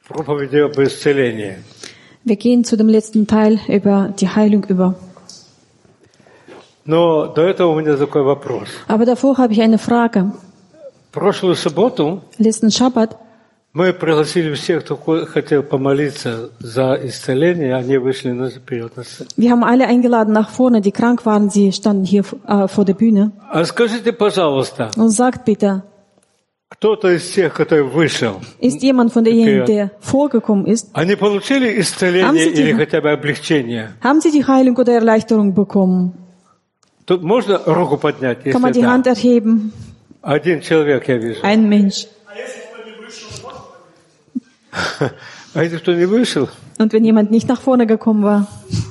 проповеди об исцелении. Wir gehen zu dem letzten Teil über die Heilung über. Но до этого у меня такой вопрос. Aber davor habe ich eine Frage. Прошлую субботу Letzten Schabbat мы пригласили всех, кто хотел помолиться за исцеление, они вышли вперед на сцену. Wir haben alle eingeladen nach vorne, die krank waren, sie standen hier vor der Bühne. А скажите, пожалуйста, Und sagt bitte, кто-то из тех, который вышел, ist jemand von denjenigen, der vorgekommen ist, они получили исцеление или хотя бы облегчение? haben sie die Heilung oder Erleichterung bekommen? Тут можно руку поднять, Kann man если die да? Hand erheben? Один человек я вижу. Ein Mensch. А если кто не вышел? Und wenn jemand nicht nach vorne gekommen war?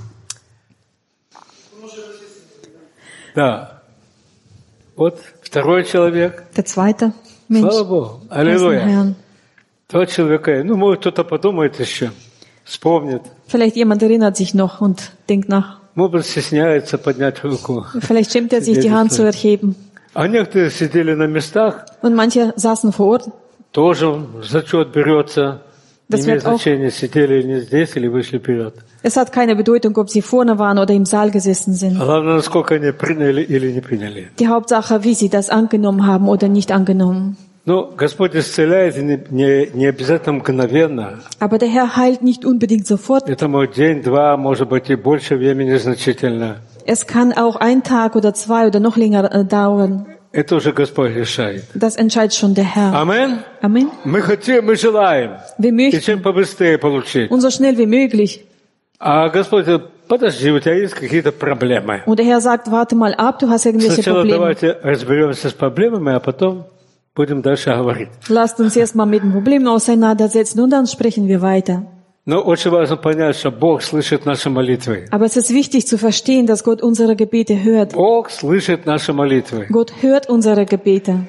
Да. Вот второй человек. Der zweite Mensch. Слава Богу. Preis den Аллилуйя. Herrn. Два человека. Ну, может, кто-то подумает еще, вспомнит. Vielleicht jemand erinnert sich noch und denkt nach. Может быть, стесняется поднять руку. Vielleicht schämt er sich, die Hand zu erheben. А некоторые сидели на местах, Und manche saßen vor Ort. тоже зачет берется. Не Das имеет wird auch, значения, сидели не здесь или вышли вперед. es hat keine Bedeutung, ob sie vorne waren oder im Saal gesessen sind. Главное, насколько они приняли или не приняли. Die Hauptsache, wie sie das angenommen haben oder nicht angenommen. Ну, Господь исцеляет не обязательно мгновенно. Aber der Herr heilt nicht unbedingt sofort. Это может день, два, может быть и больше времени значительно. Es kann auch ein Tag oder zwei oder noch länger dauern. Это уже Господь решает. Das entscheidet schon der Herr. Amen. Amen. Мы хотим, мы желаем. Wir И чем möchten побыстрее получить. und so schnell wie möglich. А Господь говорит, подожди, у тебя есть какие-то проблемы. Und der Herr sagt, warte mal ab, du hast irgendwelche Сначала Probleme. давайте разберемся с проблемами, а потом будем дальше говорить. Lasst uns erstmal mit den Problemen auseinandersetzen und dann sprechen wir weiter. Но очень важно понять, что Бог слышит наши молитвы. Aber es ist wichtig zu verstehen, dass Gott unsere Gebete hört. Бог слышит наши молитвы. Gott hört unsere Gebete.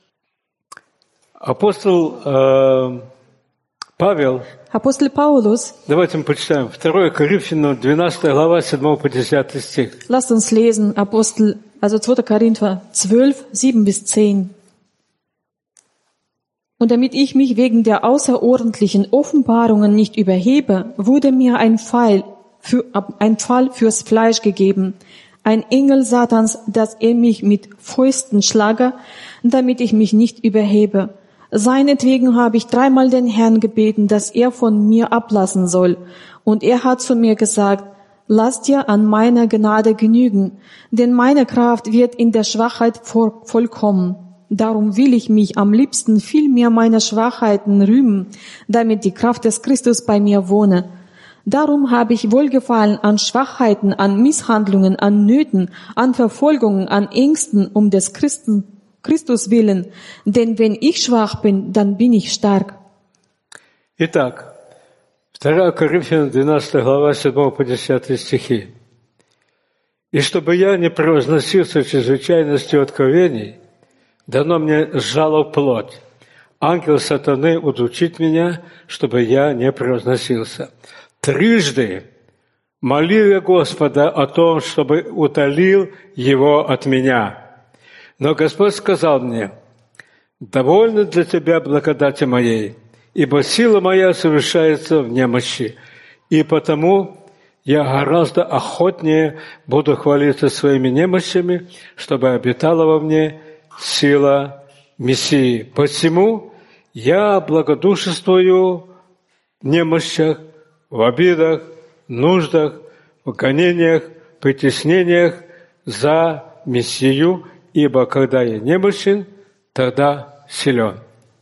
Апостол Павел, Apostel Paulus, давайте мы почитаем, 2 Коринфянам, 12 глава, 7 по 10 стих. lasst uns lesen, 2. Korinther 12, 7 bis 10. Und damit ich mich wegen der außerordentlichen Offenbarungen nicht überhebe, wurde mir ein Pfeil fürs Fleisch gegeben, ein Engel Satans, dass er mich mit Fäusten schlage, damit ich mich nicht überhebe. Seinetwegen habe ich 3-mal den Herrn gebeten, dass er von mir ablassen soll. Und er hat zu mir gesagt, lass dir an meiner Gnade genügen, denn meine Kraft wird in der Schwachheit vollkommen. Darum will ich mich am liebsten viel mehr meiner Schwachheiten rühmen, damit die Kraft des Christus bei mir wohne. Darum habe ich Wohlgefallen an Schwachheiten, an Misshandlungen, an Nöten, an Verfolgungen, an Ängsten um des Christus willen. Denn wenn ich schwach bin, dann bin ich stark. Итак, 2 Коринфянам, 12 глава, 7 по 10 стихи. «И чтобы я не превозносился чрезвычайностью откровений, дано мне сжало плоть. Ангел сатаны удручит меня, чтобы я не превозносился. Трижды молил я Господа о том, чтобы утолил его от меня. Но Господь сказал мне, довольно для тебя благодати моей, ибо сила моя совершается в немощи, и потому я гораздо охотнее буду хвалиться своими немощами, чтобы обитала во мне сила Мессии. Посему я благодушествую в немощах, в обидах, нуждах, в гонениях, притеснениях за Мессию, ибо когда я немощен, тогда силен».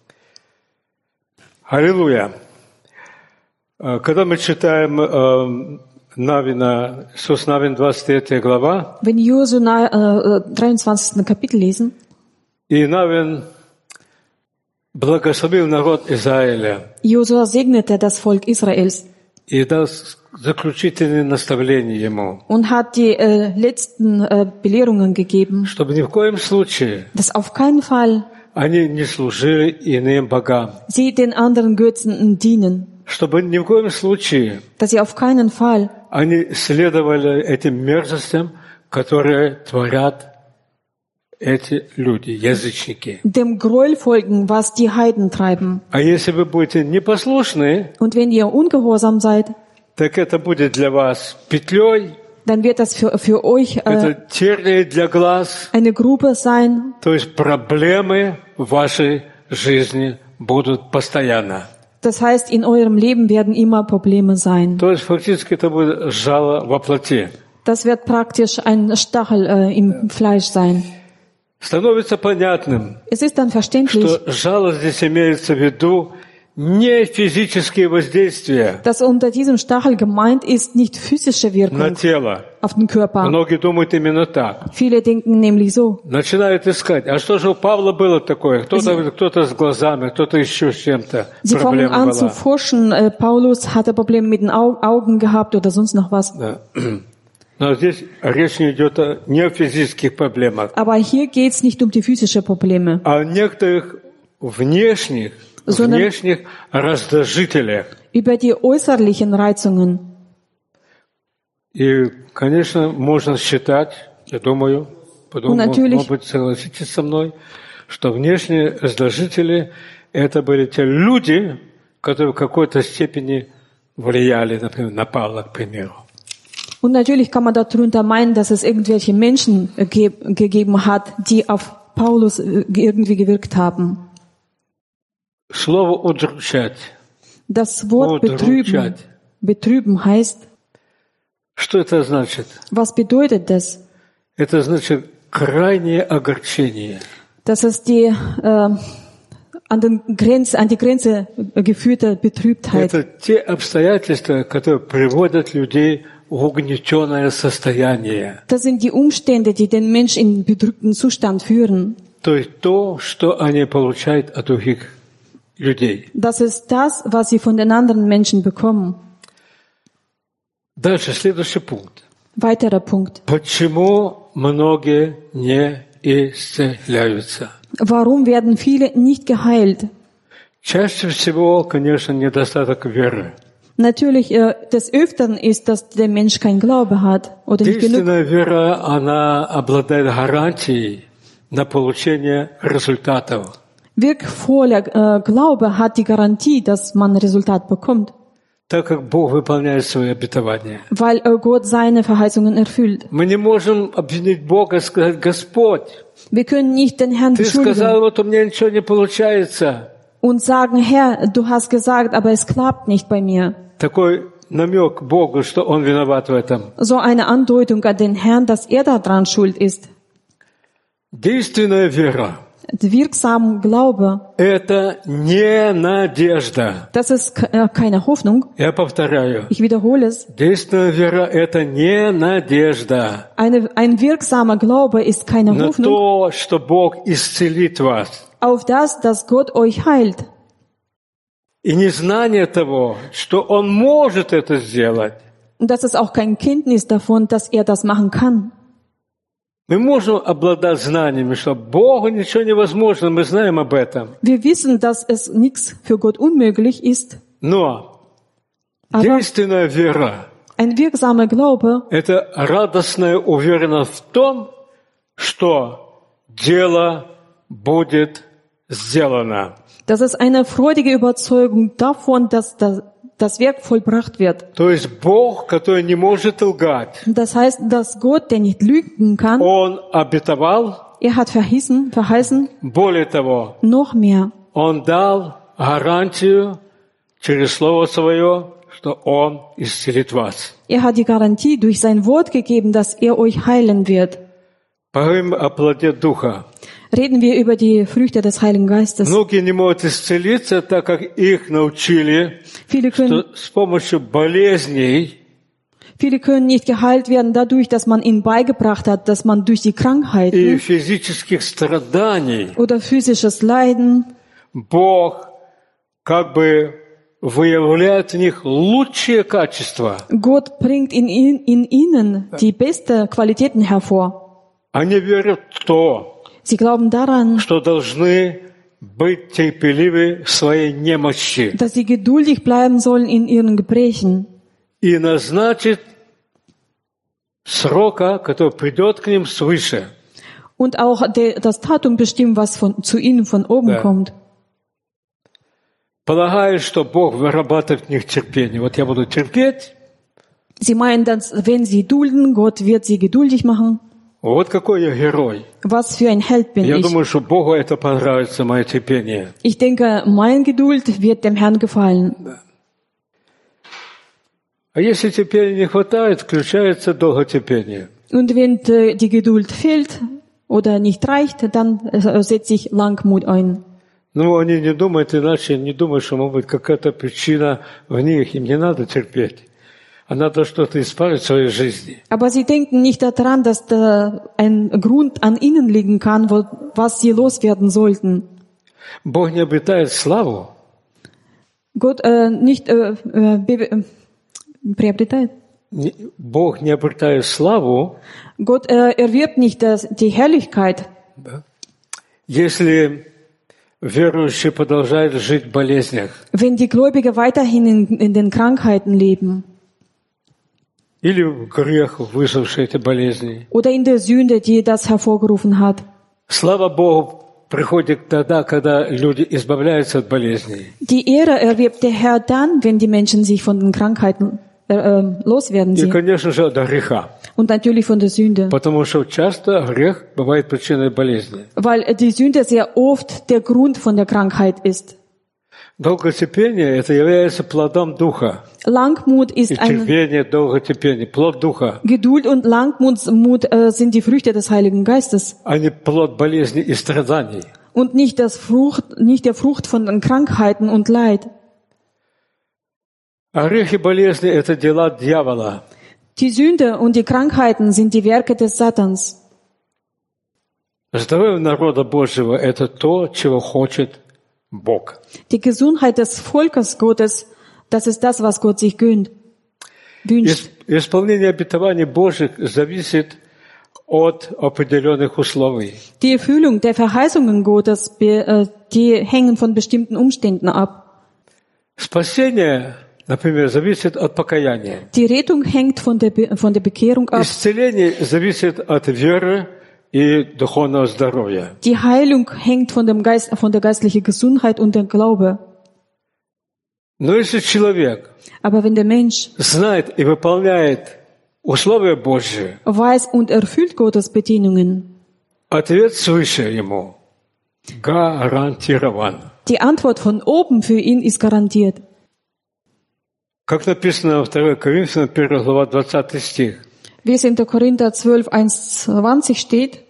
Аллилуйя! Когда мы читаем Навина, Иисус Навин, 23 глава, Wenn Josua 23. Kapitel lesen, и Навин благословил народ Израиля Josua segnete das Volk Israels и дал заключительные наставления ему, und hat die letzten Belehrungen gegeben, чтобы ни в коем случае dass auf keinen Fall они не служили иным богам, sie den anderen Götzen dienen, чтобы ни в коем случае dass sie auf keinen Fall они следовали этим мерзостям, которые творят эти люди, язычники. dem Gräuel folgen, was die Heiden treiben. А если вы будете непослушны, Und wenn ihr ungehorsam seid, так это будет для вас петлей, dann wird das für euch это тернии для глаз, eine Grube sein. то есть проблемы в вашей жизни будут постоянно. Das heißt, in eurem Leben werden immer Probleme sein. То есть фактически это будет жало во плоти. Das wird praktisch ein Stachel im Fleisch sein. Становится понятным, Es ist dann verständlich, что жало здесь имеется в виду не физические воздействия dass unter diesem Stachel gemeint ist nicht physische на Wirkung тело. auf den Körper. Многие думают именно так. Viele denken nämlich so. Начинают искать, а что же у Павла было такое? Кто-то с глазами, кто-то еще с чем-то. Sie fangen Проблема an zu была. forschen, Paulus hatte Probleme mit den Augen gehabt oder sonst noch was. Да. Но здесь речь не идет не о физических проблемах, Aber hier geht es nicht um die physischen Probleme, а о некоторых внешних раздражителях. über die äußerlichen Reizungen. И, конечно, можно считать, я думаю, может быть, согласитесь со мной, что внешние раздражители – это были те люди, которые в какой-то степени влияли, например, на Павла, к примеру. Und natürlich kann man darunter meinen, dass es irgendwelche Menschen gegeben hat, die auf Paulus irgendwie gewirkt haben. Слово «удручать». Das Wort betrüben heißt, что это значит? Was bedeutet das? Это значит крайнее огорчение. Das ist die an die Grenze geführte Betrübtheit. Это те обстоятельства, которые приводят людей в угнетенное состояние. Das sind die Umstände, die den Mensch in bedrückten Zustand führen. То есть то, что они получают от других людей. Das ist das, was sie von den anderen Menschen bekommen. Дальше, следующий пункт. Weiterer Punkt. Почему многие не исцеляются? Warum werden viele nicht geheilt? Чаще всего, конечно, недостаток веры. Natürlich, des Öfteren ist, dass der Mensch kein Glaube hat oder nicht genug. Истинная вера, она обладает гарантией на получение результатов. Wirkvoller Glaube hat die Garantie, dass man ein Resultat bekommt. Так как Бог выполняет свои обетования. Weil Gott seine Verheißungen erfüllt. Мы не можем обвинить Бога и сказать: Господь, wir können nicht den Herrn Ты beschuldigen сказал, вот у меня ничего не получается. Und sagen, Herr, du hast gesagt, aber es klappt nicht bei mir. Такой намек Богу, что Он виноват в этом. So eine Andeutung an den Herrn, dass er daran schuld ist. Действенная вера. Wirksamer Glaube. Это не надежда. Das ist keine Hoffnung. Я повторяю. Ich wiederhole es. Действенная вера – это не надежда. Ein wirksamer Glaube ist keine Hoffnung. На то, что Бог исцелит вас. Auf das, dass Gott euch heilt. И незнание того, что Он может это сделать. Und das ist auch kein Kenntnis davon, dass er das machen kann. Мы можем обладать знаниями, что Богу ничего невозможно, мы знаем об этом. Wir wissen, dass es nichts für Gott unmöglich ist. Но действенная вера ein wirksamer Glaube – это радостная уверенность в том, что дело будет сделано. Das ist eine freudige Überzeugung davon, dass das Werk vollbracht wird. То есть Бог, который не может лгать, Das heißt, dass Gott, der nicht lügen kann, Он обетовал, er hat verheißen, более того, noch mehr. Он дал гарантию через Слово Свое, что Он исцелит вас. Er hat die Garantie durch sein Wort gegeben, dass er euch heilen wird. Поговорим о плоде Духа. Reden wir über die Früchte des Heiligen Geistes. Многие не могут исцелиться, так как их научили, что с помощью болезней Viele können nicht geheilt werden dadurch, dass man ihnen beigebracht hat, dass man durch die Krankheiten и физических страданий oder physisches Leiden Бог как бы выявляет в них лучшие качества. Gott bringt in ihnen die besten Qualitäten hervor. Они верят в то, Sie glauben daran, что должны быть терпеливы в своей немощи dass sie geduldig bleiben sollen in ihren Gebrechen и назначит срока, который придет к ним свыше. Und auch das Datum bestimmt, was zu ihnen von oben Да. kommt. Полагают, что Бог вырабатывает в них терпение. Вот я буду терпеть. Sie meinen, dass wenn sie dulden, Gott wird sie geduldig machen. Вот какой я герой. Was für ein Held bin Я ich. думаю, что Богу это понравится, мое терпение. Ich denke, mein Geduld wird dem Herrn gefallen. А если терпения не хватает, включается долготерпение. Und wenn die Geduld fehlt oder nicht reicht, dann setzt sich Langmut ein. Ну, они не думают иначе, не думают, что может быть какая-то причина в них. Им не надо терпеть. А надо что-то исправить в своей жизни. Aber sie denken nicht daran, dass da ein Grund an ihnen liegen kann, was sie loswerden sollten. Бог не обретает славу. Gott nicht приобретает. Бог не обретает славу, Gott erwirbt nicht die Herrlichkeit, если верующий продолжает жить в болезнях. wenn die Gläubige weiterhin in den Krankheiten leben Или в грех, вызвавший эти болезни. oder in der Sünde, die das hervorgerufen hat. Слава Богу приходит тогда, когда люди избавляются от болезней. Die Ehre erwirbt der Herr dann, wenn die Menschen sich von den Krankheiten loswerden. И, конечно же, от греха. Und natürlich von der Sünde. Потому что часто грех бывает причиной болезни. Weil die Sünde sehr oft der Grund von der Krankheit ist. Долготерпение – это является плодом Духа. Langmut И ist ein терпение, долготерпение – плод Духа, Geduld und Langmut sind die Früchte des Heiligen Geistes а не плод болезни и страданий. und nicht der Frucht von den Krankheiten und Leid. А грех и болезни – это дела дьявола. Die Sünde und die Krankheiten sind die Werke des Satans. Здоровье народа Божьего – это то, чего хочет Бог. Die Gesundheit des Volkes Gottes, das ist das, was Gott sich wünscht. Исполнение обетований Божьих зависит от определенных условий. Die Erfüllung der Verheißungen Gottes, die hängen von bestimmten Umständen ab. Спасение, например, зависит от покаяния. Die Rettung hängt von der Bekehrung ab. Исцеление зависит от веры и духовного здоровья. Die Heilung hängt von der geistlichen Gesundheit und dem Glaube. Но если человек Aber wenn der Mensch знает и выполняет условия Божьи, weiß und erfüllt Gottes Bedingungen, ответ свыше ему гарантирован. die Antwort von oben für ihn ist garantiert. Как написано в 2 Коринфянам 1 глава 20 стих. Wie es in der Korinther 12, 1,20 steht,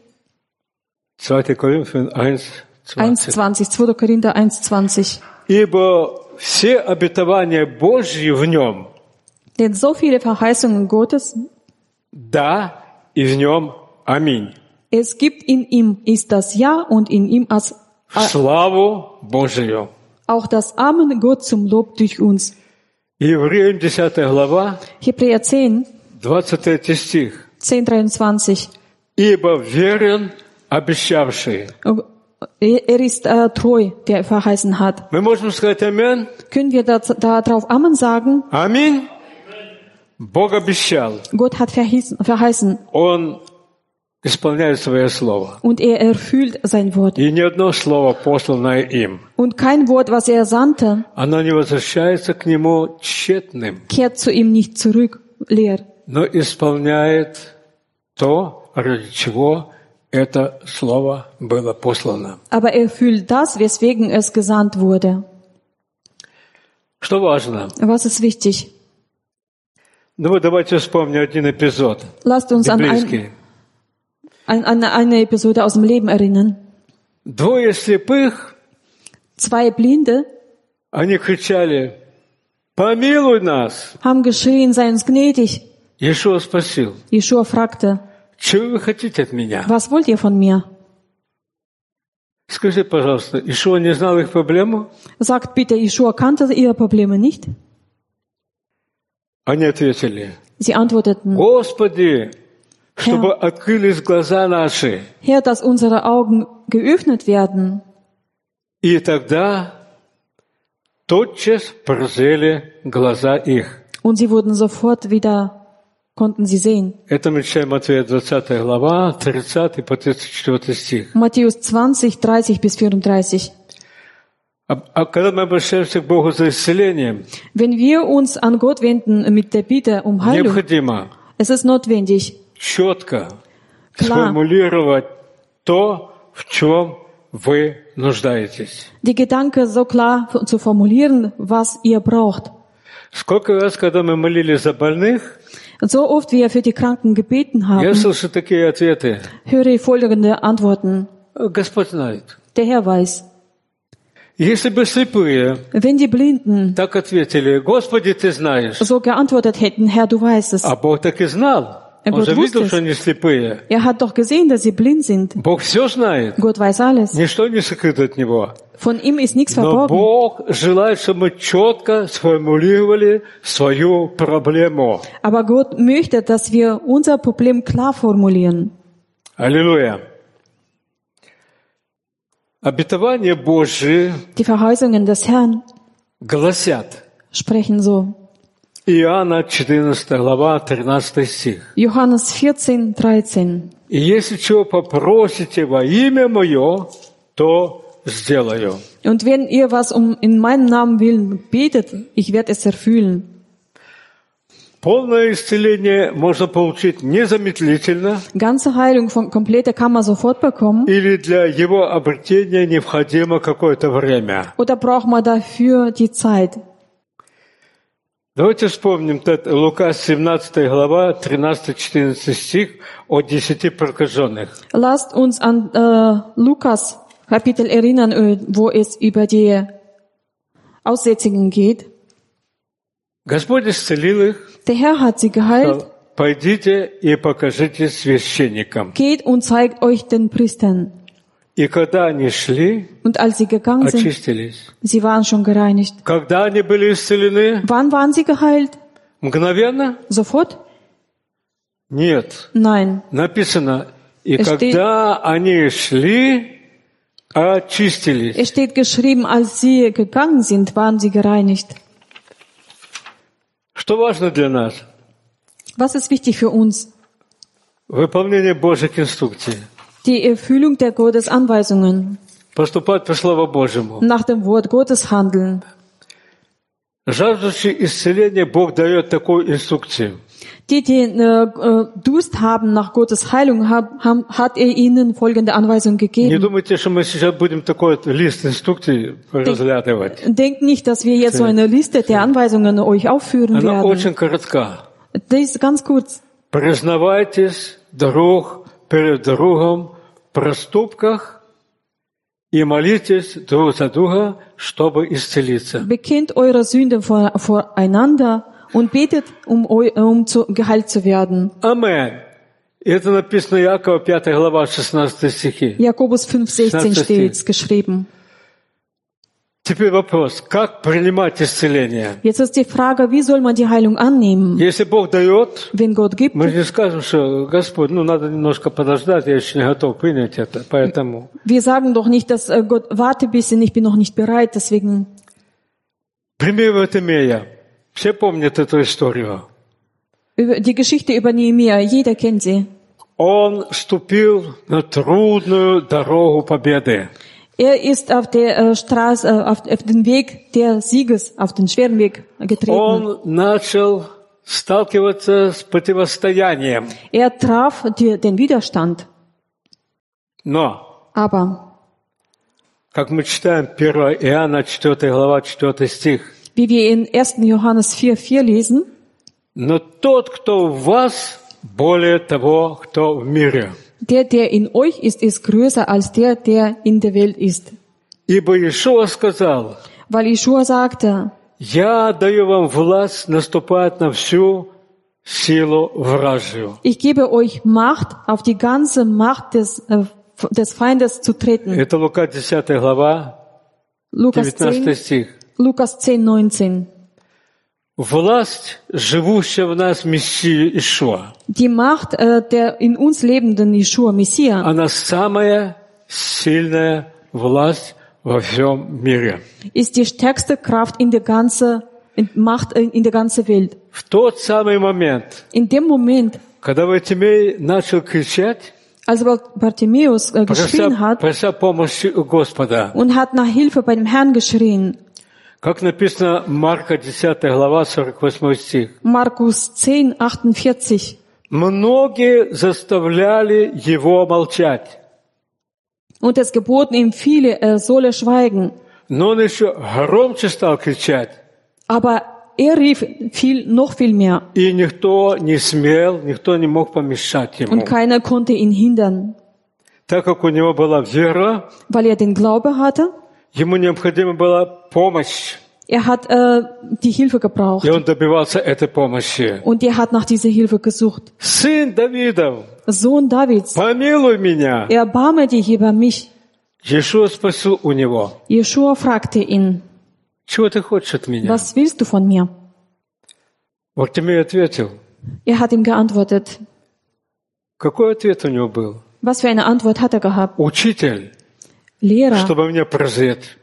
2 Коринфянам 1:20. 1,20, 2. Korinther 1,20. Ибо все обетования Божьи в нем, Denn so viele Verheißungen Gottes, да, и в нем аминь. es gibt in ihm, ist das Ja und in ihm В славу Божию. auch das Amen Gott zum Lob durch uns. Евреям 10 глава, Hebräer 10, 23 стих. 10,23. Ибо верен обещавший. Er ist treu, der verheißen hat. Мы можем сказать аминь. Können wir darauf Amen sagen? Аминь. Бог обещал. Gott hat verheißen Он исполняет свое слово. und er erfüllt sein Wort. И ни одно слово, посланное им, Und kein Wort, was er sandte, оно не возвращается к нему тщетным, kehrt zu ihm nicht zurück, leer. но исполняет то, ради чего это слово было послано. Aber er erfüllt das, weswegen es gesandt wurde. Что важно? Was ist wichtig? Ну, давайте вспомним один эпизод Lasst uns библейский. an eine Episode aus dem Leben erinnern. Двое слепых, Zwei Blinde они кричали: «Помилуй нас!» haben geschrien, sei uns gnädig. Иешуа спросил: Jeschua fragte, «Чего вы хотите от меня?» was wollt ihr von mir? Скажи, пожалуйста, Иешуа не знал их проблему? Sagt bitte, Jeschua kannte ihre Probleme nicht? Они ответили: Sie antworteten, «Господи, чтобы открылись глаза наши». Herr, dass unsere Augen geöffnet werden. И тогда тотчас прозрели глаза их. Und sie wurden sofort wieder konnten sie sehen. Это мы читаем Матфея 20 глава, 30 по 34 стих. Matthäus 20, 30 bis 34. А когда мы обращаемся к Богу за исцелением, Wenn wir uns an Gott wenden mit der Bitte um Heilung, необходимо es ist notwendig, четко Klar. сформулировать то, в чем вы нуждаетесь. die Gedanken so klar zu formulieren, was ihr braucht. Сколько раз, когда мы молились за больных, So oft wir für die Kranken gebeten я haben, слышу такие ответы. höre ich folgende Antworten. Господь знает. Der Herr weiß. Если бы слепые Wenn die Blinden так ответили, Господи, Ты знаешь, so geantwortet hätten, Herr, du weißt es. а Бог так и знал. Он Gott же видел, wusste что es. они слепые. Er hat doch gesehen, dass sie blind sind. Бог все знает. Gott weiß alles. Ничто не скрыто от Него. Von ihm ist nichts Но verborgen. Бог желает, чтобы мы четко сформулировали свою проблему. Aber Gott möchte, dass wir unser Problem klar formulieren. Аллилуйя. Обетования Божьи Die Verheißungen des Herrn гласят. sprechen so. Иоанна 14 глава, 13 стих. Johannes 14, 13. «И если чего попросите во имя Мое, то сделаю». Und wenn ihr was in meinem Namen willen betet, ich werde es erfüllen. Полное исцеление можно получить незамедлительно, Ganze Heilung von komplette kann man sofort bekommen. или для его обретения необходимо какое-то время. Oder braucht man dafür die Zeit? Давайте вспомним Лука 17 глава, 13-14 стих о 10 прокаженных. Lasst uns an Lukas Kapitel erinnern, wo es über die Aussätzigen geht. Господь исцелил их, Der Herr hat sie geheilt. сказал, пойдите и покажите священникам. Geht und zeigt euch den Priestern. И когда они шли, Und als sie gegangen sind, очистились. sie waren schon gereinigt. Когда они были исцелены? Wann waren sie geheilt? Мгновенно? Sofort? Нет. Nein. Написано, и Es steht- когда они шли, очистились. Es steht geschrieben, als sie gegangen sind, waren sie gereinigt. Что важно для нас? Was ist wichtig für uns? Выполнение Божьих инструкций. Die Erfüllung der Gottes Anweisungen, Поступать по Слову Божьему. nach dem Wort Gottes handeln. Жаждущий исцеления Бог дает такую инструкцию. Die Durst haben nach Gottes Heilung, hat er ihnen folgende Anweisung Не gegeben. думайте, что мы сейчас будем такой вот лист инструкций разглядывать. Denkt nicht, dass wir jetzt so eine Liste der Anweisungen euch aufführen Она werden. очень коротка. Das ist ganz kurz. Признавайтесь друг перед другом в проступках и молитесь друг за друга, чтобы исцелиться. Bekennt eure Sünden voreinander und betet, um geheilt zu werden. Аминь. Это написано Иакова 5 глава 16 стихи. Jakobus 5,16 steht geschrieben. Теперь вопрос, как принимать исцеление? Jetzt ist die Frage, wie soll man die Heilung annehmen? Если Бог дает, Wenn Gott gibt, мы не скажем, что Господь, надо немножко подождать, я еще не готов принять это, поэтому. wir sagen doch nicht, dass Gott, warte ein bisschen, ich bin noch nicht bereit, deswegen. Пример Вартимея. Все помнят эту историю. Die Geschichte über Nehemia, jeder kennt sie. Он ступил на трудную дорогу победы. Er ist auf der Straße, auf den Weg der Sieges, auf den schweren Weg getreten. Он начал сталкиваться с противостоянием. Er traf den Widerstand. Но, Aber, как мы читаем 1 Иоанна 4 глава 4 стих, wie wir in 1. Johannes 4,4 lesen, но тот, кто в вас, более того, кто в мире. der in euch ist größer als der in der Welt ist. Ибо Иешуа сказал, Weil Jeschua sagte, я даю вам власть наступать на всю силу вражью. ich gebe euch Macht, auf die ganze Macht des Feindes zu treten. Это Лука 10 глава, Lukas 19 стих. 10, 19. Власть, живущая в нас Мессии Иешуа, Die Macht der in uns lebenden Jeschua, Messias, она самая сильная власть во всем мире. ist die stärkste Kraft in der ganzen Macht in der ganzen Welt. В тот самый момент, In dem Moment, когда Вартимей начал кричать, als Bartimäus geschrien hat прося помощи у Господа, und hat nach Hilfe bei dem Herrn geschrien, как написано Марка 10 глава, 48 стих, Markus 10, 48, многие заставляли его молчать, und es geboten ihm viele, er solle schweigen. но он еще громче стал кричать, Aber er rief noch viel mehr. и никто не смел, никто не мог помешать ему. Und keiner konnte ihn hindern. Так как у него была вера, Weil er den Glaube hatte, ему необходима была помощь, er hat die Hilfe gebraucht. и он добивался этой помощи. Und er hat nach dieser Hilfe gesucht. Сын Давидов, Sohn Davids, помилуй меня. erbarme dich über mich. Иешуа спросил у него, Jeschua fragte ihn, чего ты хочешь от меня? was willst du von mir? Вартимей ответил. Er hat ihm geantwortet. Какой ответ у него был? Was für eine Antwort hat er gehabt? Учитель, Lehrer, чтобы меня прозреть.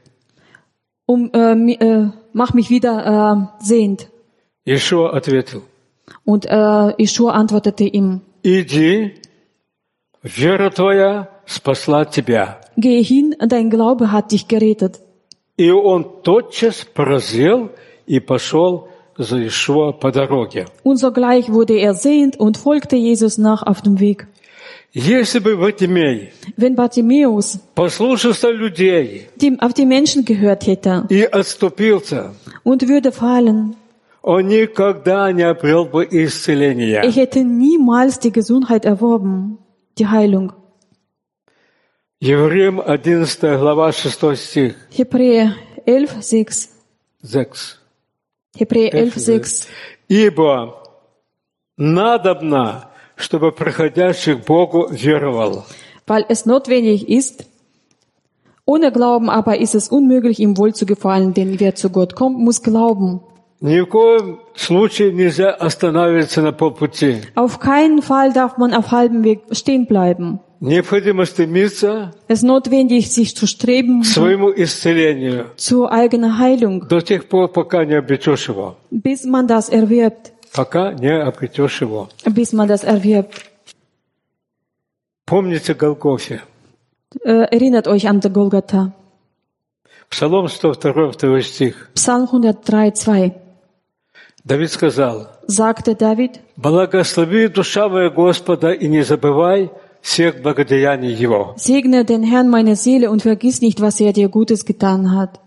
mach mich wieder sehend. Иешуа ответил. Und Jeschua antwortete ihm, Иди, вера твоя спасла тебя. gehe hin, dein Glaube hat dich gerettet. И он тотчас прозрел и пошел за Иешуа по дороге. Und sogleich wurde er sehend und folgte Jesus nach auf dem Weg. Если бы Вартимей Wenn Bartimäus послушался людей auf die Menschen gehört hätte и отступился, und würde fallen, он никогда не обрел бы исцеления. er hätte niemals die Gesundheit erworben, die Heilung. Евреям 11 глава 6 стих. Hebräer 11,6. 6. Hebräer 11,6. Ибо надобно, чтобы приходящий к Богу веровал. Weil es notwendig ist, ohne Glauben aber ist es unmöglich, ihm wohl zu gefallen, denn wer zu Gott kommt, muss glauben. Ни в коем случае нельзя останавливаться на полпути. Auf keinen Fall darf man auf halbem Weg stehen bleiben. Необходимо стремиться Es ist notwendig, sich zu streben к своему исцелению zur eigenen Heilung, до тех пор, пока не обретешь его. bis man das erwirbt. Пока не обретешь его. Bis man das erwirbt. Помните Голгофе. Erinnert euch an die Golgatha. Псалом 102, 2 стих. Psalm 103, 2. Давид сказал, Sagte David, «Благослови душа моя Господа и не забывай всех благодеяний Его». segne den Herrn meine Seele und vergiss nicht, was er dir Gutes getan hat.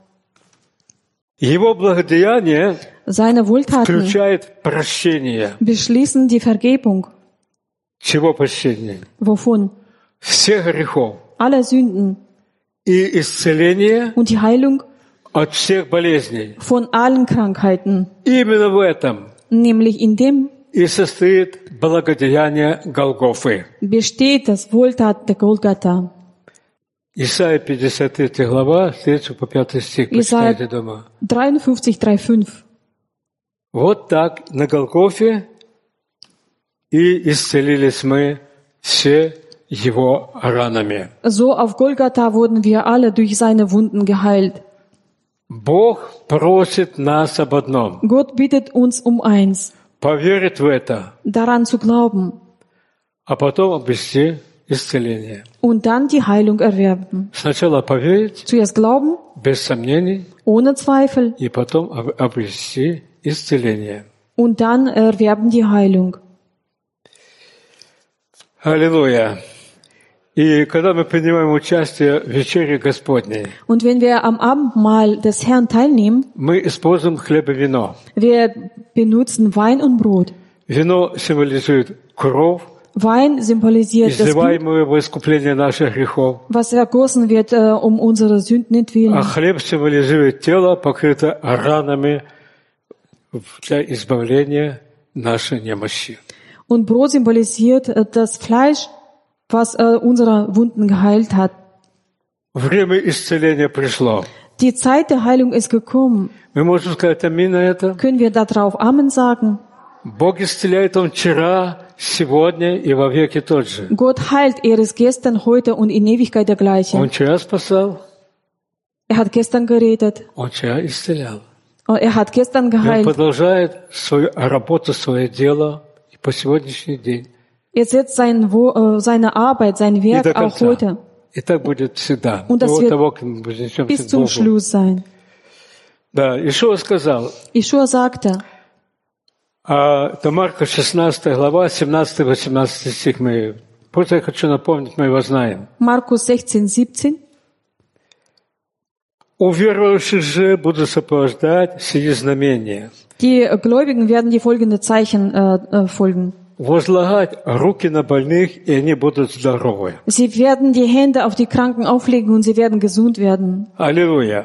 Его благодеяние Seine Wohltaten включает прощение. beschließen die Vergebung. Чего прощение? Wovon? Всех грехов. Aller Sünden И исцеление und die Heilung от всех болезней. von allen Krankheiten. Именно в этом Nämlich in dem и состоит благодеяние Голгофы. besteht das Wohltat der Golgatha. Исайя 53 глава, 3 по 5 стих. Почитайте дома. 53, 3, 5. Вот так на Голгофе и исцелились мы все Его ранами. So auf Golgatha wurden wir alle durch seine Wunden geheilt. Бог просит нас об одном. Gott bittet uns um eins, Поверить в это, daran zu glauben а потом обрести исцеление. und dann die Heilung erwerben. Сначала поверить, Zuerst glauben, без сомнений, ohne Zweifel, и потом обрести исцеление. und dann erwerben die Heilung. Аллилуйя! И когда мы принимаем участие в вечере Господней, Und wenn wir am Abendmahl des Herrn teilnehmen, мы используем хлеб и вино. wir benutzen Wein und Brot. Вино символизирует кровь, Wein symbolisiert das Blut, изливаемое во искупление наших грехов, was vergossen wird, um unsere Sünden а willen. хлеб символизирует тело, покрыто ранами для избавления нашей немощи. Und Brot symbolisiert das Fleisch, was unsere Wunden geheilt hat. Время исцеления пришло. Die Zeit der Heilung ist gekommen. Мы можем сказать аминь на это. Können wir darauf Amen sagen? Бог исцеляет Он вчера, сегодня и во веки тот же. Gott heilt, er ist gestern, heute und in Ewigkeit der gleiche. Он вчера спасал, Er hat gestern gerettet Он вчера исцелял. Er hat gestern И он geheilt. продолжает свою работу, свое дело и по сегодняшний день. Er setzt seine Arbeit, sein И Werk до auch конца. heute И так будет всегда. Und das До wird того, как мы вознесемся bis к zum Богу. Schluss sein. Да, Ишуа сказал, Jeschua sagte, это Марка 16 глава, 17-18 стих. Просто я хочу напомнить, мы его знаем. Markus 16, 17, У верующих же будут сопровождать сии знамения. die Gläubigen werden die folgenden Zeichen folgen. Возлагать руки на больных, и они будут здоровы. Sie werden die Hände auf die Kranken auflegen und sie werden gesund werden. Аллилуйя.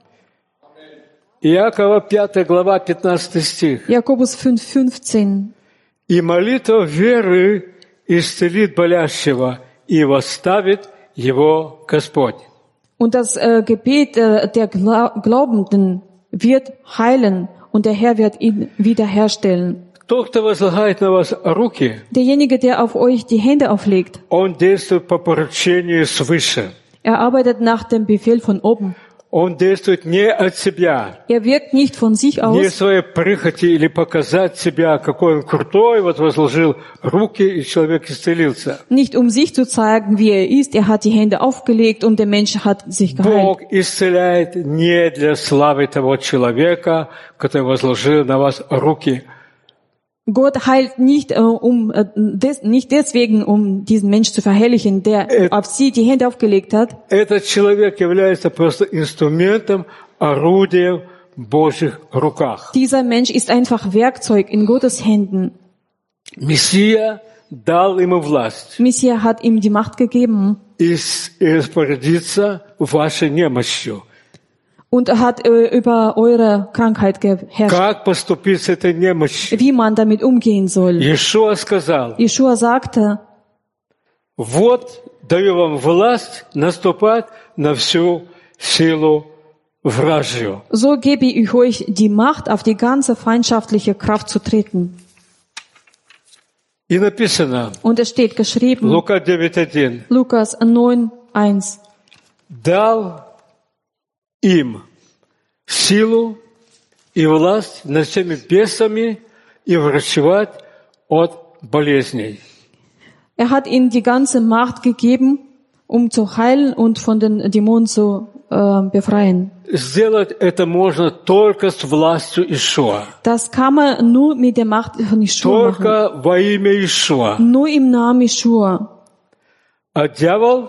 Иакова 5 глава, 15 стих. Jakobus 5, 15. «И молитва веры исцелит болящего, и восставит его Господь». Und das Gebet der Glaubenden wird heilen und der Herr wird ihn wiederherstellen. Тот, кто возлагает на вас руки, Derjenige, der auf euch die Hände auflegt, он действует по поручению свыше. er arbeitet nach dem Befehl von oben. Он действует не от себя, Er wirkt nicht von sich не aus, своей прихоти или показать себя, какой он крутой, вот возложил руки, и человек исцелился. nicht um sich zu zeigen, wie er ist. Er hat die Hände aufgelegt und der Mensch hat sich geheilt. Бог исцеляет не для славы того человека, который возложил на вас руки. Gott heilt nicht, nicht deswegen, um diesen Mensch zu verherrlichen, der auf sie die Hände aufgelegt hat. Этот человек является просто инструментом, орудием в Божьих руках. Dieser Mensch ist einfach Werkzeug in Gottes Händen. Мессия дал ему власть Messias hat ihm die Macht gegeben и распорядиться вашей немощью. und er hat über eure Krankheit geherrscht, Как поступить с этой немощью? wie man damit umgehen soll. Иешуа сказал, Jeschua sagte, вот даю вам власть наступать на всю силу вражью. so gebe ich euch die Macht, auf die ganze feindschaftliche Kraft zu treten. И написано, Und es steht geschrieben, Лука 9:1, Lukas 9, 1. дал им силу и власть над всеми бесами и врачевать от болезней. Er hat ihnen die ganze Macht gegeben, um zu heilen und von den Dämonen zu befreien. Сделать это можно только с властью Иешуа. Das kann man nur mit der Macht von Jeschua machen. Только во имя Иешуа. Nur im Namen Jeschua. А дьявол,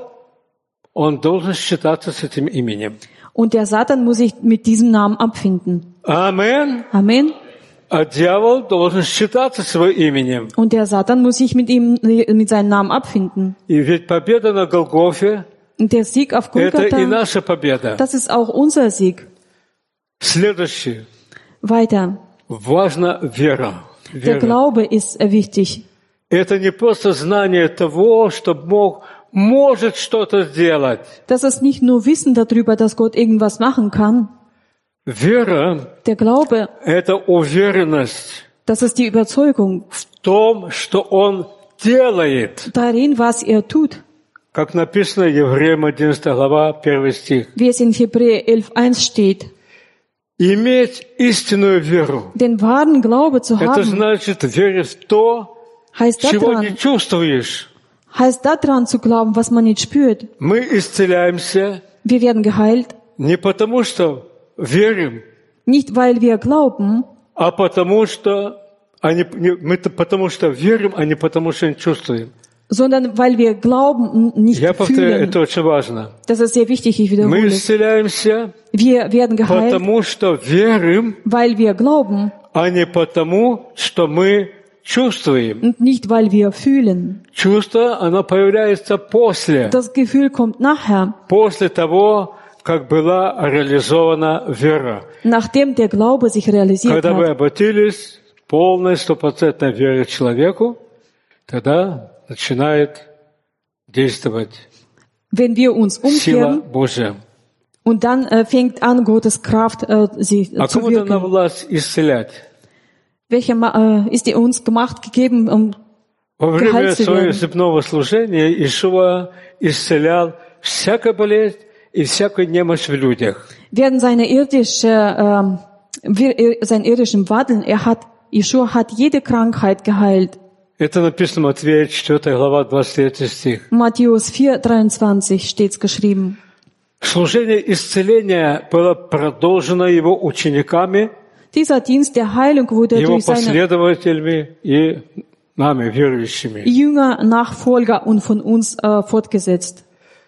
он должен считаться с этим именем. Und der Satan muss sich mit diesem Namen abfinden. Амен. Amen. А дьявол должен считаться своим именем. Und der Satan muss sich mit seinem Namen abfinden. И ведь победа на Голгофе Und der Sieg auf – это и Golgatha, наша победа. das ist auch unser Sieg. Следующее. Weiter. Важна вера. Der Вера. Glaube ist wichtig. Это не просто знание того, что Бог может что-то сделать. Das ist nicht nur Wissen darüber, dass Gott irgendwas machen kann. Вера Der Glaube, – это уверенность das ist die Überzeugung в том, что Он делает. darin, was er tut. Как написано Евреям 11 глава, 1 стих. Wie es in Hebräer 11,1 steht. Иметь истинную веру. Den wahren Glaube zu Это haben, значит верить в то, heißt чего не daran, чувствуешь. zu glauben, was man nicht spürt. Мы исцеляемся Wir werden geheilt, не потому, что верим, nicht weil wir glauben, а потому что потому что верим, а не потому что не чувствуем. sondern weil wir glauben, nicht Я повторяю, fühlen. это очень важно. Das ist sehr wichtig, ich Мы wiederhole es. исцеляемся, Wir werden geheilt, потому что верим, weil wir glauben а не потому, что мы чувствуем. und nicht weil wir fühlen. Чувство, оно появляется после Das Gefühl kommt nachher, того, как была реализована вера. nachdem der Glaube sich realisiert Когда вы hat. обратились полной, стопроцентной верой к человеку, тогда начинает действовать Wenn wir uns сила umkehren Божья. und dann fängt an, Gottes Kraft sie А zu кому дана wirken. власть исцелять? Welche ist die uns gemacht gegeben, um Во время geheilt zu своего werden? земного служения Иешуа исцелял всякую болезнь и всякую немощь в людях. Während seiner irdischen sein irdischen Wandeln, Jeschua hat jede Krankheit geheilt. Это написано в Матвея 4 глава, 23 стих. Matthäus 4,23 steht's geschrieben. Служение исцеления было продолжено его учениками, Dieser Dienst der Heilung wurde его durch seine последователями и нами, верующими. Jünger, Nachfolger und von uns fortgesetzt.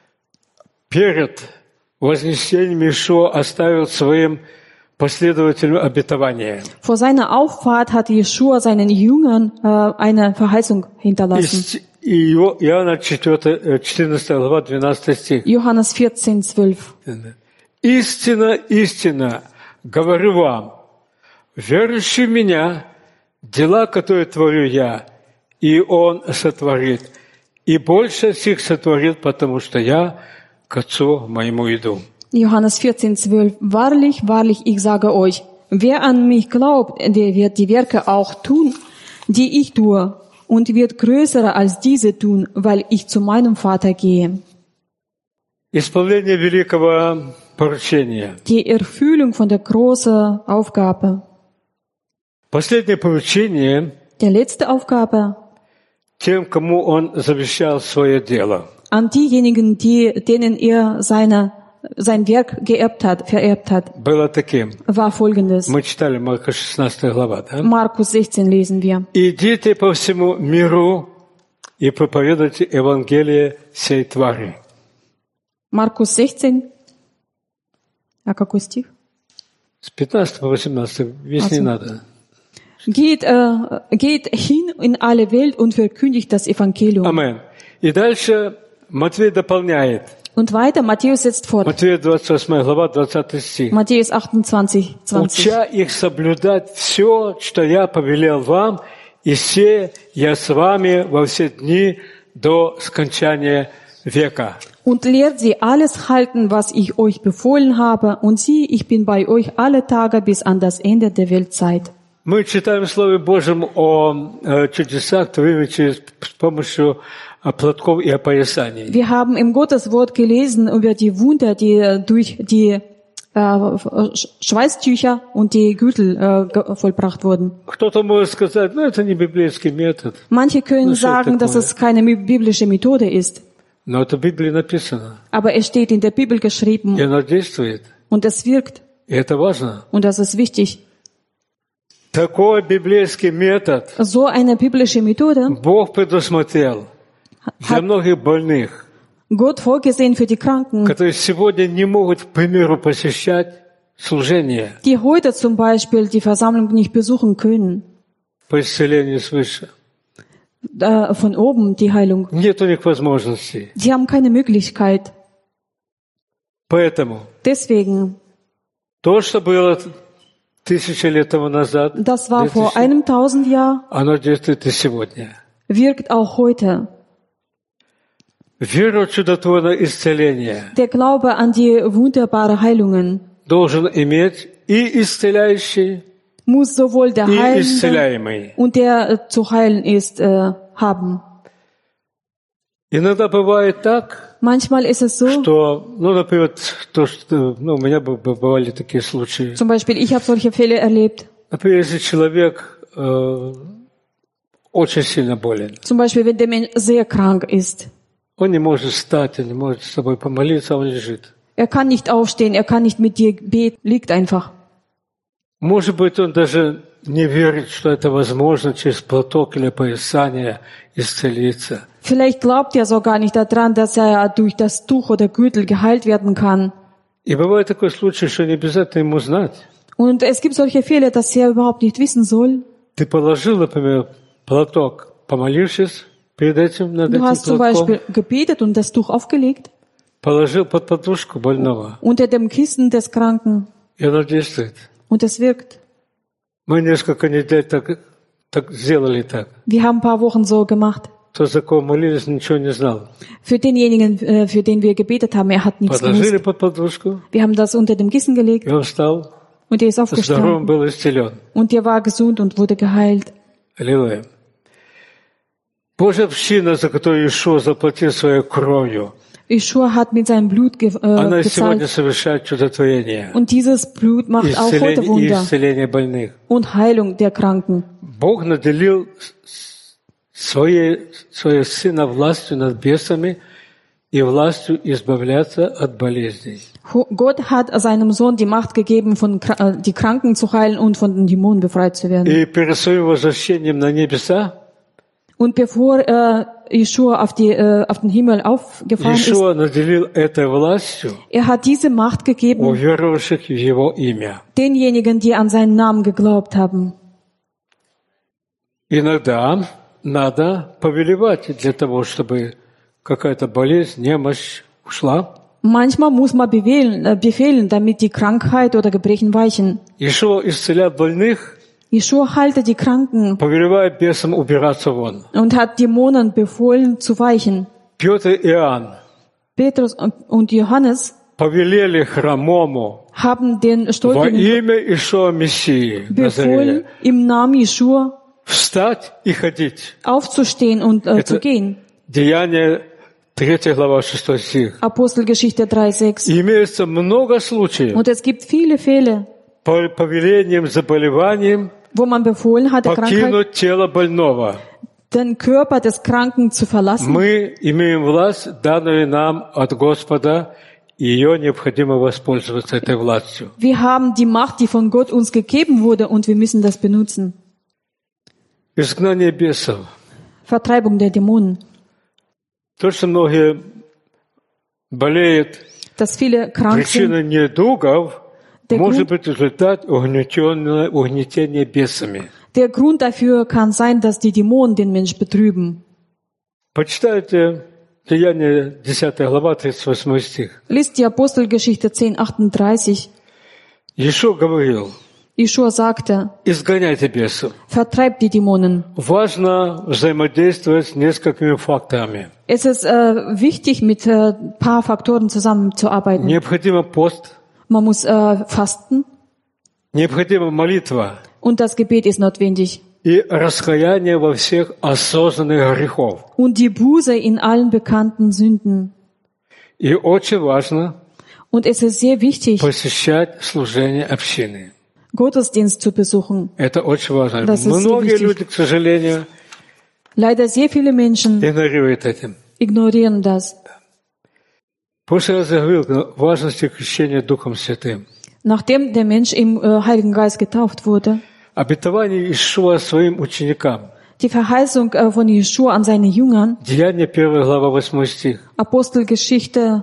Перед вознесением Иешуа оставил своим последователям обетование. Vor seiner Auffahrt hat Jeschua seinen Jüngern eine Verheißung hinterlassen. Иоанна 14 глава, 12 стих. Johannes 14,12. «Истинно, истинно, говорю вам, верующий в Меня, дела, которые творю Я, и Он сотворит, и больше всех сотворит, потому что Я к Отцу Моему иду». Johannes 14,12. Wahrlich, wahrlich, ich sage euch, wer an mich glaubt, der wird die Werke auch tun, die ich tue, und wird größere als diese tun, weil ich zu meinem Vater gehe. Исполнение великого поручения. Die Erfüllung von der großen Aufgabe. Последнее поручение Der letzte Aufgabe тем, кому Он завещал свое дело. an diejenigen, denen er sein Werk vererbt hat, Было таким. war folgendes. Мы читали Марка 16 глава, да? Markus 16 lesen wir. «Идите по всему миру и проповедуйте Евангелие всей твари». Markus 16. А какой стих? С 15 по 18, весь не надо. Geht hin in alle Welt und verkündigt das Evangelium. Амен. И дальше Матвей дополняет. Und weiter, Matthäus setzt fort. Матвея 28 глава, 20 стих. Matthäus 28, 20. «Уча их соблюдать все, что я повелел вам, и се я с вами во все дни до скончания века». Und lehrt sie alles halten, was ich euch befohlen habe, und siehe, ich bin bei euch alle Tage bis an das Ende der Weltzeit. Мы читаем в Слове Божьем о чудесах, творимых с помощью платков и опоясаний. Wir haben im Gotteswort gelesen über die Wunder, die durch die Schweißtücher und die Gürtel vollbracht wurden. Кто-то может сказать, это не библейский метод. Manche können sagen, dass es keine biblische Methode ist. Но это в Библии написано. Aber es steht in der Bibel geschrieben И оно действует. und es wirkt И это важно. und das ist wichtig. Такой библейский метод So eine biblische Methode Бог предусмотрел для многих больных, Gott vorgesehen für die Kranken, которые сегодня не могут, к примеру, посещать служение die heute zum Beispiel die Versammlung nicht besuchen können. по исцелению свыше. Von oben die Heilung. Нет у них возможности. Die haben keine Möglichkeit. Поэтому Deswegen, то, что было 1000 лет тому назад, das war 2000, vor 1000 Jahren, оно действует и сегодня. wirkt auch heute. Вера в чудотворное исцеление Der Glaube an die wunderbaren Heilungen должен иметь и исцеляющий, muss sowohl der и Heilende исцеляемый. und der zu heilen ist, haben. Иногда бывает так, Manchmal ist es so, что, например, то, что, у меня бывали такие случаи. zum Beispiel, ich habe solche Fälle erlebt. Например, если человек очень сильно болен, Zum Beispiel, wenn der Mensch sehr krank ist. он не может встать, он не может с тобой помолиться, он лежит. Er kann nicht aufstehen, er kann nicht mit dir beten, liegt einfach. Может быть, он даже не верит, что это возможно через платок или поясание исцелиться. Vielleicht glaubt er sogar nicht daran, dass er durch das Tuch oder Gürtel geheilt werden kann. И бывает такой случай, что не обязательно ему знать. Und es gibt solche Fälle, dass er überhaupt nicht wissen soll. Ты положил, например, платок, помолившись перед этим, над Du этим hast zum платком, Beispiel gebetet und das Tuch aufgelegt положил под подушку больного, unter dem Kissen des Kranken и оно действует. und es wirkt. Мы несколько недель так сделали так. Wir haben ein paar Wochen so gemacht. Кто за кого молились, ничего не знал. Für denjenigen, für den wir gebetet haben, er hat nichts Положили gewusst. под подушку, Wir haben das unter dem Kissen gelegt и он встал, und er ist здоровым aufgestanden был исцелен. und er war gesund und wurde geheilt. Аллилуйя. Божья община, за которую Иешуа заплатил своей кровью, Yeshua hat mit seinem Blut Она сегодня gezahlt. совершает чудотворение. Und dieses Blut macht auch heute И Wunder исцеление больных. und Heilung der Kranken. Бог наделил своего Сына властью над бесами и властью избавляться от болезней. Gott hat seinem Sohn die Macht gegeben, die Kranken zu heilen und von den Dämonen befreit zu werden. И перед своим возвращением на небеса Und bevor Yeshua auf den Himmel aufgefahren ist, Иешуа наделил этой властью hat diese Macht gegeben уверовавших в Его имя. denjenigen, die an seinen Namen geglaubt haben. Иногда надо повелевать для того, чтобы какая-то болезнь, немощь ушла. Manchmal muss man befehlen, damit die Krankheit oder Gebrechen weichen. Иешуа исцеляет больных, Yeshua heilte die Kranken повелевает бесам убираться вон. und hat Dämonen befohlen zu weichen. Петр и Иоанн Petrus und Johannes повелели хромому haben den во Stolpen имя Иешуа Мессии befohlen, Назарея im Namen Yeshua встать и ходить. aufzustehen und zu gehen. Деяние 3 глава 6 стих. Apostelgeschichte 3,6. И имеется много случаев Und es gibt viele Fälle, по повелениям, заболеваниям wo man befohlen hat, der Krankheit, покинуть тело больного. den Körper des Kranken zu verlassen. Мы имеем власть, данную нам от Господа, и ее необходимо воспользоваться этой властью. Wir haben die Macht, die von Gott uns gegeben wurde, und wir müssen das benutzen. Изгнание бесов. Vertreibung der Dämonen. То, что многие болеют, Dass viele krank sind, причина недугов, Der может Grund- быть результат угнетения бесами. der Grund dafür kann sein, dass die Dämonen den Mensch betrüben. Почитайте Деяние 10 глава, 38 стих. Liest die Apostelgeschichte 10,38. Иешуа говорил, Yeshua sagte, изгоняйте бесов. vertreibt die Dämonen. Важно взаимодействовать с несколькими факторами. Es ist wichtig, mit paar Faktoren zusammenzuarbeiten. Необходима пост, Man muss fasten необходима молитва und das Gebet ist notwendig. и раскаяние во всех осознанных грехов. Und die Buße in allen bekannten Sünden. И очень важно Und es ist sehr wichtig, посещать служение общины. Gottesdienst zu besuchen. Это очень важно. Das ist sehr Многие wichtig. люди, к сожалению, Leider sehr viele Menschen игнорируют этим. ignorieren das. В прошлый раз я говорил о важности крещения Духом Святым. Nachdem der Mensch im Heiligen Geist getauft wurde, Обетование Иешуа своим ученикам. die Verheißung von Yeshua an seine Jüngern, Деяние 1 глава 8 стих. Apostelgeschichte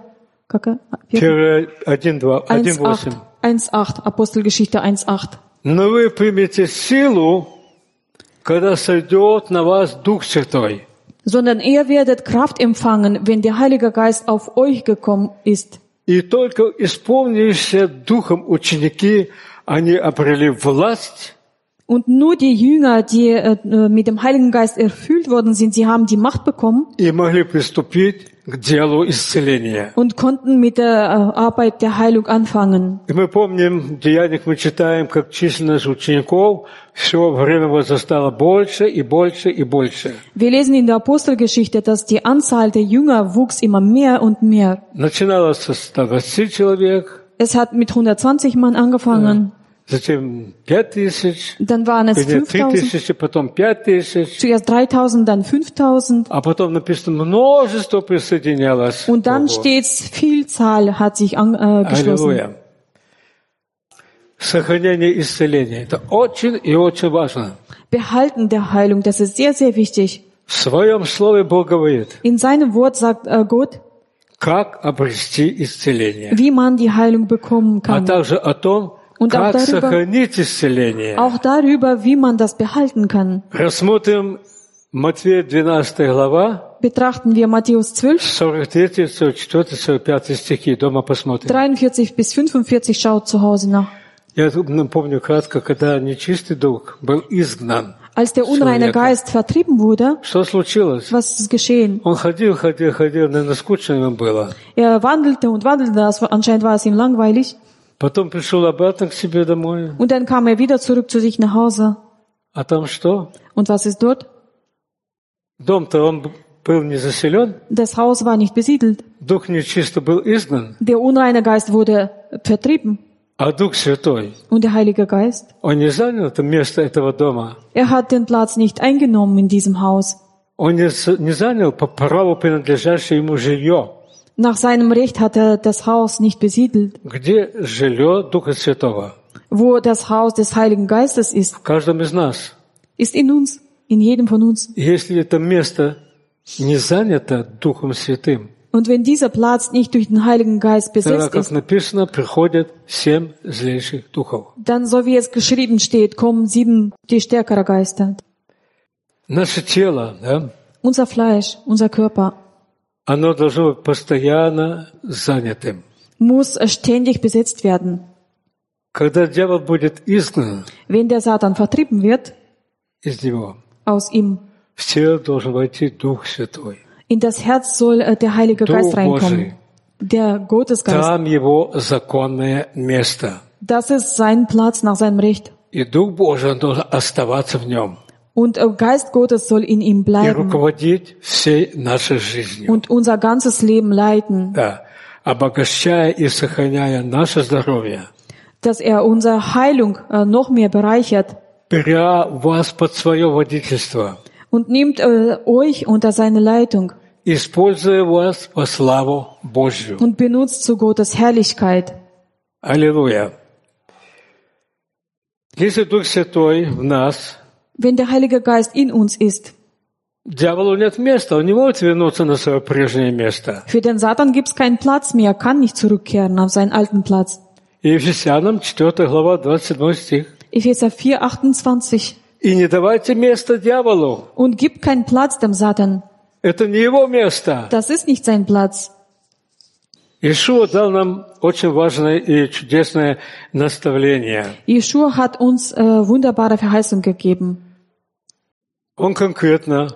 1:8. 1,8, Apostelgeschichte 1,8. Но вы примете силу, когда сойдет на вас Дух Святой. Sondern ihr werdet Kraft empfangen, wenn der Heilige Geist auf euch gekommen ist. И только исполнившиеся Духом ученики, они обрели власть Und nur die Jünger, die mit dem Heiligen Geist erfüllt worden sind, sie haben die Macht bekommen и могли приступить к делу исцеления. und konnten mit der Arbeit der Heilung anfangen. И мы помним, в Деяниях мы читаем, как численность учеников все время возрастала больше и больше и больше. Wir lesen in der Apostelgeschichte, dass die Anzahl der Jünger wuchs immer mehr und mehr. Начиналось со 120 человек, Es hat mit 120 Mann angefangen, затем 5000, dann waren es 5000, 3000, потом 5000, zuerst 3000, dann 5000 а потом написано, множество присоединялось. und dann к Богу. stets Vielzahl hat sich angeschlossen. Аллилуйя. Сохранение исцеления. Это очень и очень важно. Behalten der Heilung, das ist sehr, sehr wichtig. В своем слове Бог говорит, In seinem Wort sagt Gott, как обрести исцеление, wie man die Heilung bekommen а kann. также о том, Und auch как darüber- сохранить исцеление. Auch darüber, wie man das behalten kann. Рассмотрим Матфея 12 глава, Betrachten wir Matthäus 12, 43, 44, 45 стихи. Дома посмотрим. 43 bis 45, schaut zu Hause nach. Я напомню кратко, когда нечистый дух был изгнан. Als der unreine Geist vertrieben wurde, Что случилось? was ist geschehen? Он ходил, наверное, скучно ему было. Er wandelte und wandelte, anscheinend war es ihm langweilig. Потом пришел обратно к себе домой. Und dann kam er wieder zurück zu sich nach Hause. А там что? Und was ist dort? Дом-то он был не заселен, Das Haus war nicht besiedelt. Дух нечисто был изгнан, Der unreine Geist wurde vertrieben. а Дух Святой, Und der Heilige Geist, Он не занял это место этого дома. er hat den Platz nicht eingenommen in diesem Haus. Он не занял по праву принадлежащее ему жилье, Nach seinem Recht hat er das Haus nicht besiedelt. где жилье Духа Святого. Wo das Haus des Heiligen Geistes ist, В каждом из нас. ist in uns, in jedem von uns. Если это место не занято Духом Святым, Und wenn dieser Platz nicht durch den Heiligen Geist тогда, besetzt как ist, написано, приходят 7 злейших духов. dann, so wie es geschrieben steht, kommen 7 die stärkere Geister. Наше тело, да, Unser Fleisch, unser Körper оно должно быть постоянно занятым. muss ständig besetzt werden. Когда дьявол будет изгнан Wenn der Satan vertrieben wird из него, aus ihm, в тело должен войти Дух Святой. in das Herz soll der Heilige Дух Geist reinkommen. Божий. Der Gottesgeist. Там его законное место. Das ist sein Platz nach seinem Recht. И Дух Божий он должен оставаться в нем Und Geist Gottes soll in ihm и bleiben руководить всей нашей жизнью. und unser ganzes Leben leiten, Да, обогащая и сохраняя наше здоровье, dass er unsere Heilung noch mehr bereichert беря вас под свое водительство, und nimmt euch unter seine Leitung используя вас во славу Божью. und benutzt zu Gottes Herrlichkeit. Аллилуйя. Если Дух Святой в нас, Wenn der Heilige Geist in uns ist, дьяволу нет места, он не может вернуться на свое прежнее место. für den Satan gibt es keinen Platz mehr, kann nicht zurückkehren auf seinen alten Platz. И Ефесянам 4 глава 27 стих. Epheser 4, 28. И не давайте места дьяволу. Und gibt keinen Platz dem Satan. Это не его место. Das ist nicht sein Platz. Иешуа дал нам очень важное и чудесное наставление. Jeschua hat uns wunderbare Verheißung gegeben. Он конкретно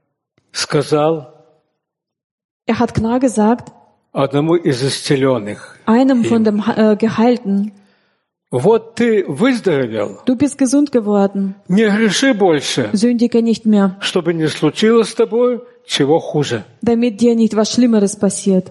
сказал Er hat klar gesagt, одному из исцеленных: einem von dem Geheilten, вот ты выздоровел, du bist gesund geworden, не греши больше, sündige nicht mehr, чтобы не случилось с тобой чего хуже. damit dir nicht was Schlimmeres passiert.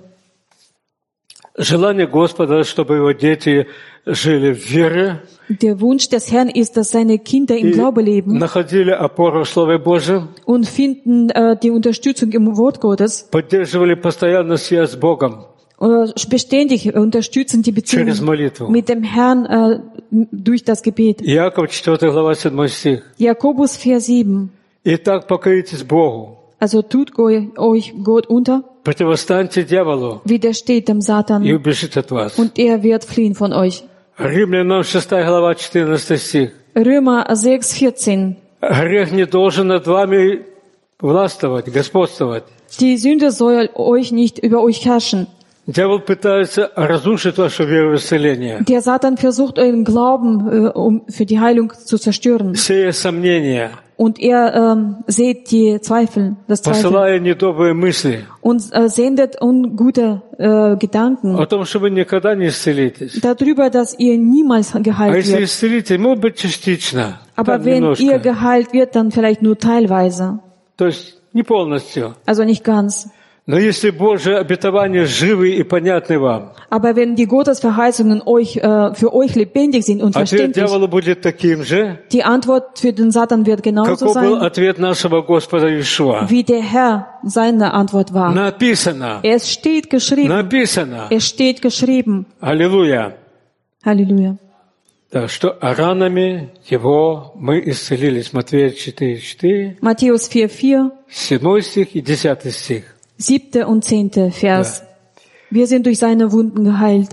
Желание Господа, чтобы его дети жили в вере Der Wunsch des Herrn ist, dass seine Kinder im и Glaube leben находили опору в Слове Божьем, und finden die Unterstützung im Wort Gottes, поддерживали постоянно связь с Богом beständig unterstützen die через Beziehung молитву. mit dem Herrn durch das Gebet. Иаков 4 глава 7 стих. Jakobus 4,7. Итак, покоритесь Богу, Also tut euch Gott unter, противостаньте дьяволу widersteht dem и Satan убежит от вас. und er wird fliehen von euch. Римлянам 6 глава 14 стих. Römer 6,14. Грех не должен над вами властвовать, господствовать. Die Sünde soll euch nicht über euch herrschen. Дьявол пытается разрушить вашу веру в исцеление, Der Satan versucht euren Glauben für die Heilung zu zerstören. сея сомнения, Und er sät die Zweifel, das Zweifel посылая недобрые мысли und sendet ungute Gedanken о том, что вы никогда не исцелитесь. darüber, dass ihr niemals А geheilt если wird. исцелите, может быть, частично, Aber там wenn ihr немножко, geheilt wird, dann vielleicht nur teilweise, то есть не полностью. also nicht ganz. Но если Божьи обетования живы и понятны вам, Aber wenn die Gottesverheißungen für euch lebendig sind und ответ verständlich, дьявола будет таким же, die Antwort für den Satan wird genauso каков был sein, ответ нашего Господа Иешуа. wie der Herr seine Antwort war. Написано, Es steht geschrieben. написано, Es steht geschrieben. аллилуйя, Halleluja. да, что ранами Его мы исцелились. Матфея 4:4, Matthäus 4,4, 7 стих и 10 стих. 7. und 10. Vers. Wir sind durch seine Wunden geheilt.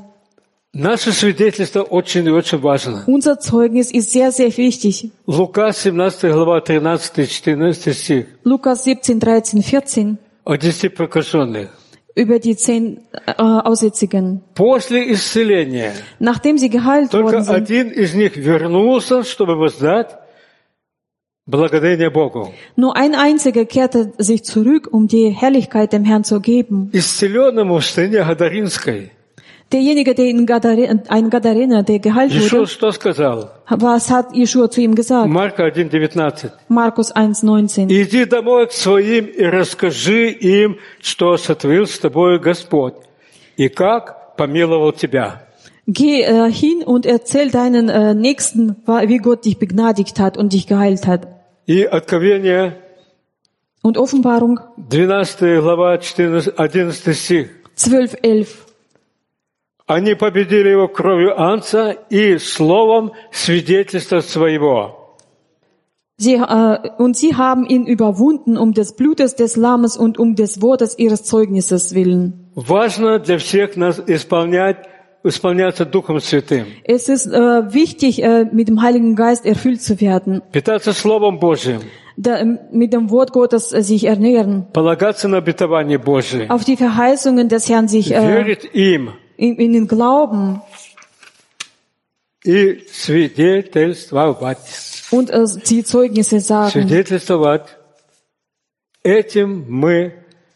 Наше свидетельство очень и очень важно. Unser Zeugnis ist sehr, sehr wichtig. Лука 17 глава 13-14 стих Lukas 17, 13, 14 о 10 прокаженных. über die 10 Aussätzigen. После исцеления Nachdem sie geheilt только worden sind, один из них вернулся, чтобы воздать благодарение Богу. nur ein einziger kehrte sich zurück, um die Herrlichkeit dem Herrn zu geben. Исцеленному в стране Гадаринской Derjenige, der ein Gadarener, der geheilt Иисус wurde, что сказал? was hat Jeschua zu ihm gesagt? Марка 1:19. Markus 1,19. «Иди домой к своим и расскажи им, что сотворил с тобой Господь, и как помиловал тебя». Geh hin und erzähl deinen Nächsten, wie Gott dich begnadigt hat und dich geheilt hat. И Откровение, Und Offenbarung 12 глава, 11 стих. 12,11. «Они победили его кровью Агнца и словом свидетельства своего». Und sie haben ihn überwunden um des Blutes des Lammes und um des Wortes ihres Zeugnisses willen. Важно для всех нас исполняться Духом Святым, Es ist wichtig, mit dem Heiligen Geist erfüllt zu werden, питаться Словом Божьим, mit dem Wort Gottes sich ernähren, полагаться на обетование Божие, auf die Verheißungen des Herrn sich верить им in den Glauben и свидетельствовать. und die Zeugnisse sagen. Свидетельствовать. Этим мы,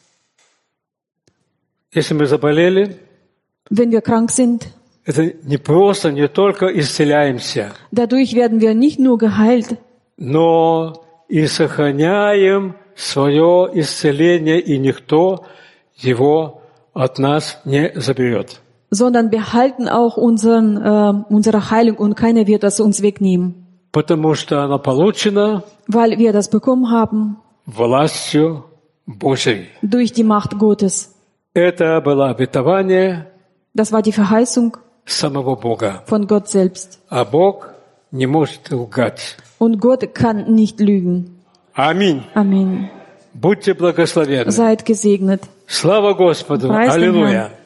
если мы заболели, Wenn wir krank sind, это не только исцеляемся, dadurch werden wir nicht nur geheilt, но и сохраняем свое исцеление, и никто его от нас не заберет. sondern behalten auch unsere Heilung und keiner wird das uns wegnehmen, Потому что она получена weil wir das bekommen haben властью Божией. durch die Macht Gottes. Это было обетование Das war die Verheißung самого Бога. von Gott selbst. А Бог не может лгать. Und Gott kann nicht lügen. Аминь. Amen. Будьте благословенны. Seid gesegnet. Слава Господу. Preis den Аллилуйя. Herrn.